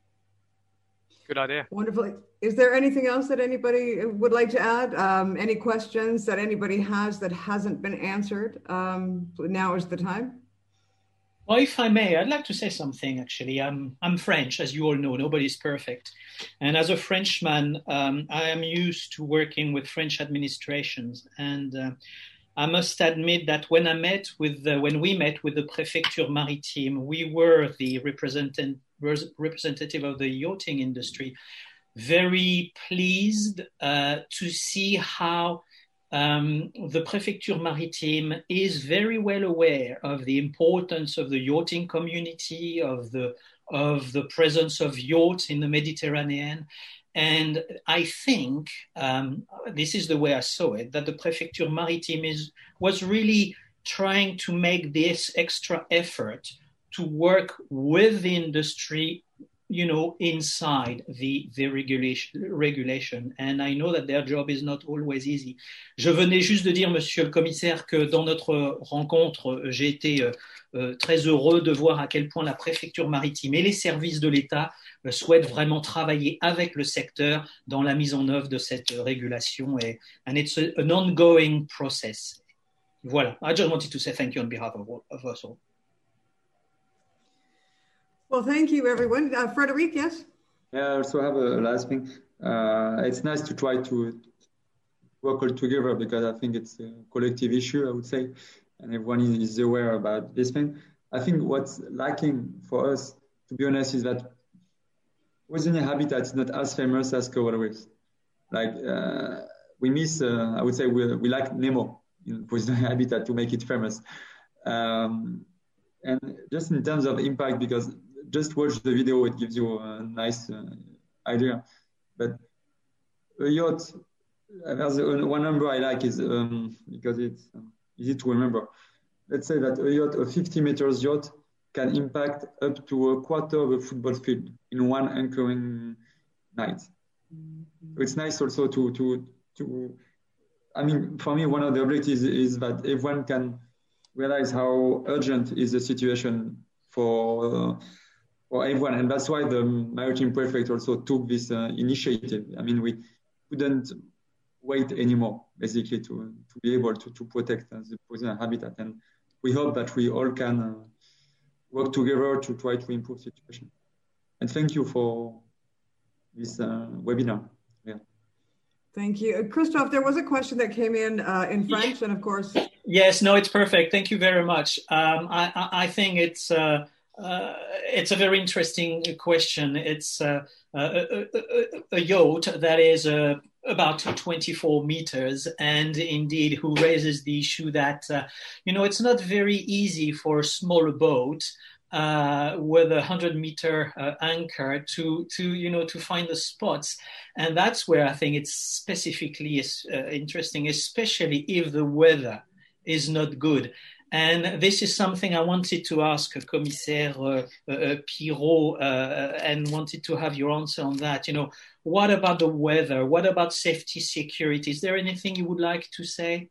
Good idea. Wonderful. Is there anything else that anybody would like to add? Any questions that anybody has that hasn't been answered? Now is the time. Well, if I may, I'd like to say something, actually. I'm French, as you all know. Nobody's perfect. And as a Frenchman, I am used to working with French administrations. And I must admit that when we met with the Préfecture Maritime, we were the representative of the yachting industry, very pleased to see how the Préfecture Maritime is very well aware of the importance of the yachting community, of the presence of yachts in the Mediterranean. And I think, this is the way I saw it, that the Préfecture Maritime was really trying to make this extra effort to work with the industry, inside the regulation. And I know that their job is not always easy. Je venais juste de dire, Monsieur le Commissaire, que dans notre rencontre, j'ai été très heureux de voir à quel point la Préfecture Maritime et les services de l'État souhaitent vraiment travailler avec le secteur dans la mise en œuvre de cette régulation. And it's an ongoing process. Voilà. I just wanted to say thank you on behalf of us all. Well, thank you, everyone. Frederic, yes? Yeah, I also have a last thing. it's nice to try to work all together because I think it's a collective issue, I would say, and everyone is aware about this thing. I think what's lacking for us, to be honest, is that Poisonier habitat is not as famous as coral reefs. Like we miss, I would say we like Nemo in Poisonier habitat to make it famous. And just in terms of impact, because just watch the video, it gives you a nice idea. But a yacht, there's one number I like is because it's easy to remember. Let's say that a yacht, a 50 meters yacht, can impact up to a quarter of a football field in one anchoring night. So it's nice also to I mean, for me, one of the objectives is that everyone can realize how urgent is the situation for everyone. And that's why the Maritime Prefect also took this initiative. I mean, we couldn't wait anymore, basically, to be able to protect the Poisonier habitat. And we hope that we all can work together to try to improve the situation. And thank you for this webinar. Yeah. Thank you. Christophe, there was a question that came in French, and of course... Yes, no, it's perfect. Thank you very much. I think it's a very interesting question. It's a yacht that is about 24 meters, and indeed who raises the issue that, it's not very easy for a smaller boat with a 100-meter anchor to find the spots. And that's where I think it's specifically interesting, especially if the weather is not good. And this is something I wanted to ask Commissaire Pirot and wanted to have your answer on that. What about the weather? What about safety, security? Is there anything you would like to say?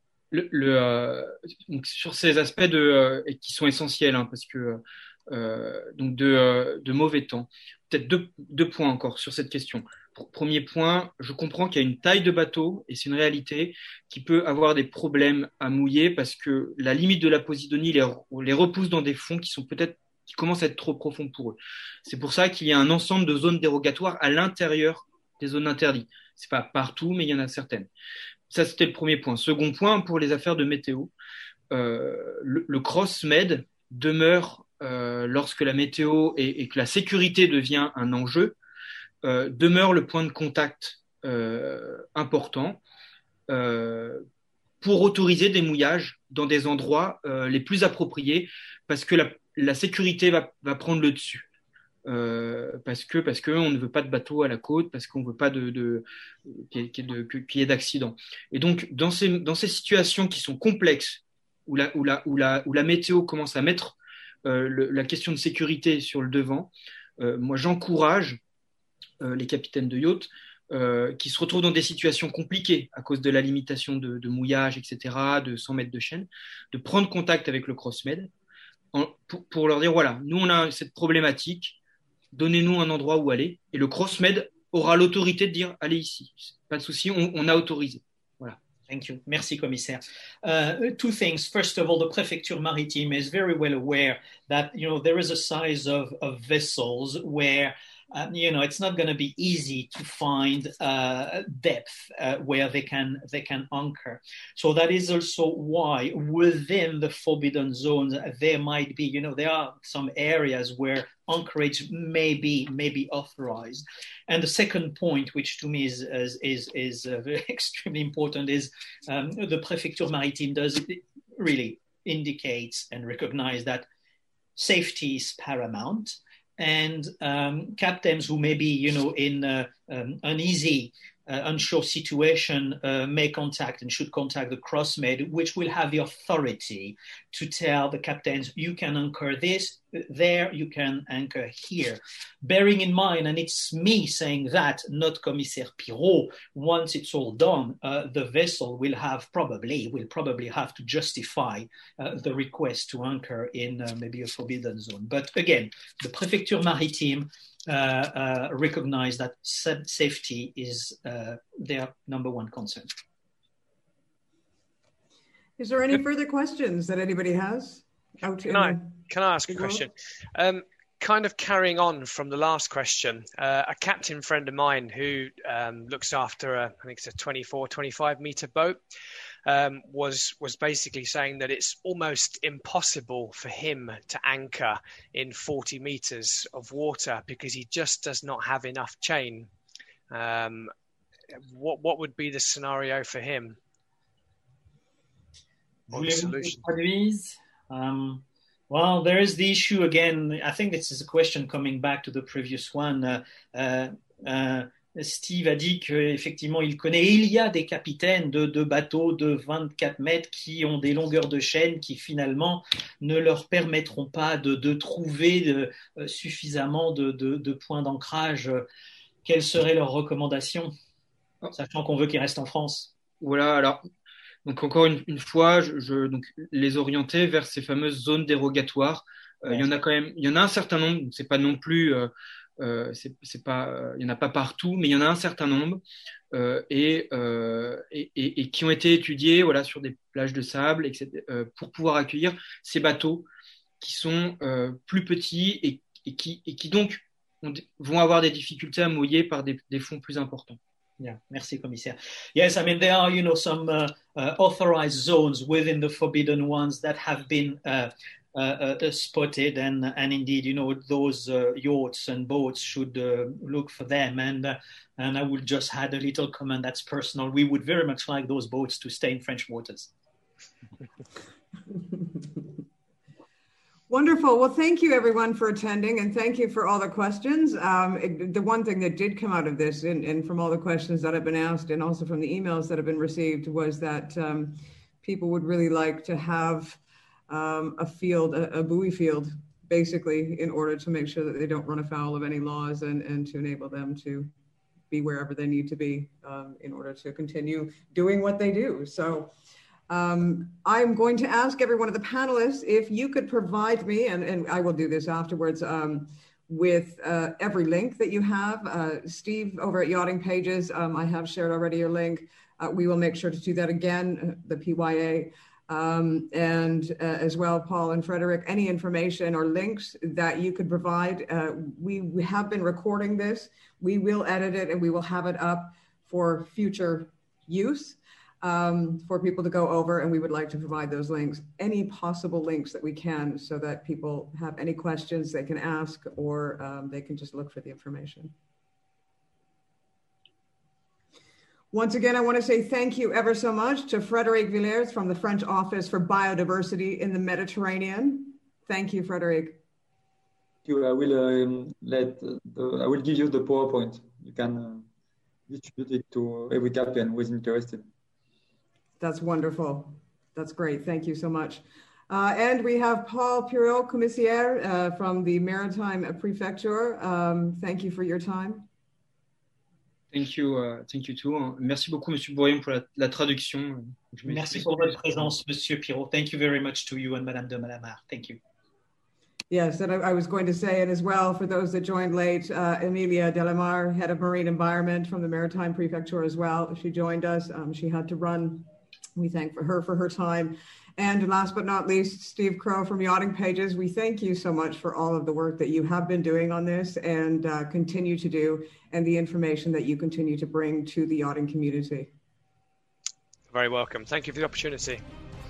Donc sur ces aspects qui sont essentiels, hein, parce que donc de mauvais temps. Peut-être deux points encore sur cette question. Premier point, je comprends qu'il y a une taille de bateau, et c'est une réalité, qui peut avoir des problèmes à mouiller parce que la limite de la Posidonie les repousse dans des fonds qui commencent à être trop profonds pour eux. C'est pour ça qu'il y a un ensemble de zones dérogatoires à l'intérieur des zones interdites. C'est pas partout, mais il y en a certaines. Ça, c'était le premier point. Second point, pour les affaires de météo, le cross-med demeure, lorsque la météo et que la sécurité devient un enjeu, demeure le point de contact important pour autoriser des mouillages dans des endroits les plus appropriés parce que la sécurité va prendre le dessus. Parce que on ne veut pas de bateau à la côte, parce qu'on ne veut pas qu'il y ait d'accidents. Et donc, dans ces situations qui sont complexes, où la météo commence à mettre la question de sécurité sur le devant, moi j'encourage les capitaines de yacht qui se retrouvent dans des situations compliquées à cause de la limitation de mouillage, etc., de 100 mètres de chaîne, de prendre contact avec le CrossMed pour leur dire, voilà, nous on a cette problématique, donnez-nous un endroit où aller, et le CrossMed aura l'autorité de dire, allez ici, pas de souci, on a autorisé. Voilà. Thank you. Merci, Commissaire. Two things. First of all, the Préfecture Maritime is very well aware that, there is a size of vessels where it's not going to be easy to find depth where they can anchor. So that is also why within the forbidden zones there might be, there are some areas where anchorage may be authorized. And the second point, which to me is extremely important, is the Préfecture Maritime does really indicates and recognize that safety is paramount. And captains who may be, in an easy, unsure situation may contact and should contact the CrossMed, which will have the authority to tell the captains, you can anchor there, you can anchor here. Bearing in mind, and it's me saying that, not Commissaire Pirot, once it's all done, the vessel will probably have to justify the request to anchor in maybe a forbidden zone. But again, the Préfecture Maritime recognize that safety is their number one concern. Is there any further questions that anybody has? Can I ask a question? kind of carrying on from the last question, a captain friend of mine who looks after I think it's a 24, 25 meter boat, was basically saying that it's almost impossible for him to anchor in 40 meters of water because he just does not have enough chain. What would be the scenario for him? Well, there is the issue again. I think this is a question coming back to the previous one. Steve a dit qu'effectivement, il connaît, et il y a des capitaines de bateaux de 24 mètres qui ont des longueurs de chaîne qui finalement ne leur permettront pas de trouver suffisamment de points d'ancrage. Quelles seraient leurs recommandations, sachant qu'on veut qu'ils restent en France? Voilà, alors, donc encore une fois, donc, les orienter vers ces fameuses zones dérogatoires. Il y en a quand même, il y en a un certain nombre, c'est pas non plus... c'est pas, il y en a pas partout, mais il y en a un certain nombre et qui ont été étudiés, voilà, sur des plages de sable, etc., pour pouvoir accueillir ces bateaux qui sont plus petits et qui donc vont avoir des difficultés à mouiller par des fonds plus importants. Yeah, merci, commissaire. Yes, I mean there are, some authorized zones within the forbidden ones that have been spotted, and indeed, those yachts and boats should look for them. And I would just add a little comment that's personal. We would very much like those boats to stay in French waters. Wonderful. Well, thank you everyone for attending, and thank you for all the questions. The one thing that did come out of this, and from all the questions that have been asked, and also from the emails that have been received, was that people would really like to have a buoy field, basically, in order to make sure that they don't run afoul of any laws and to enable them to be wherever they need to be in order to continue doing what they do. So I'm going to ask every one of the panelists if you could provide me, and I will do this afterwards, with every link that you have. Steve over at Yachting Pages, I have shared already your link. We will make sure to do that again, the PYA. And as well, Paul and Frederick, any information or links that you could provide. We have been recording this. We will edit it and we will have it up for future use for people to go over, and we would like to provide those links, any possible links that we can, so that people have any questions they can ask, or they can just look for the information. Once again, I want to say thank you ever so much to Frédéric Villers from the French Office for Biodiversity in the Mediterranean. Thank you, Frédéric. I will I will give you the PowerPoint. You can distribute it to every captain who is interested. That's wonderful. That's great. Thank you so much. And we have Paul Puriot, commissaire from the Maritime Prefecture. Thank you for your time. Thank you too. Merci beaucoup, Monsieur Bourrion, pour la traduction. Merci pour votre présence, Monsieur Pirot. Thank you very much to you and Madame de Malamar. Thank you. Yes, and I was going to say it as well for those that joined late. Emilia Delamar, Head of Marine Environment from the Maritime Prefecture as well. She joined us. She had to run. We thank her for her time. And last but not least, Steve Crow from Yachting Pages. We thank you so much for all of the work that you have been doing on this and continue to do, and the information that you continue to bring to the yachting community. Very welcome. Thank you for the opportunity.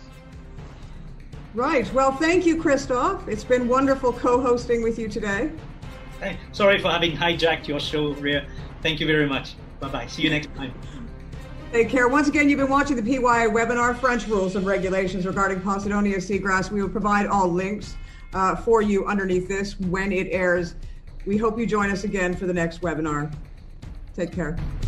Right. Well, thank you, Christophe. It's been wonderful co-hosting with you today. Hey, sorry for having hijacked your show, Ria. Thank you very much. Bye-bye. See you next time. Take care. Once again, you've been watching the PYA webinar, French Rules and Regulations regarding Posidonia seagrass. We will provide all links for you underneath this when it airs. We hope you join us again for the next webinar. Take care.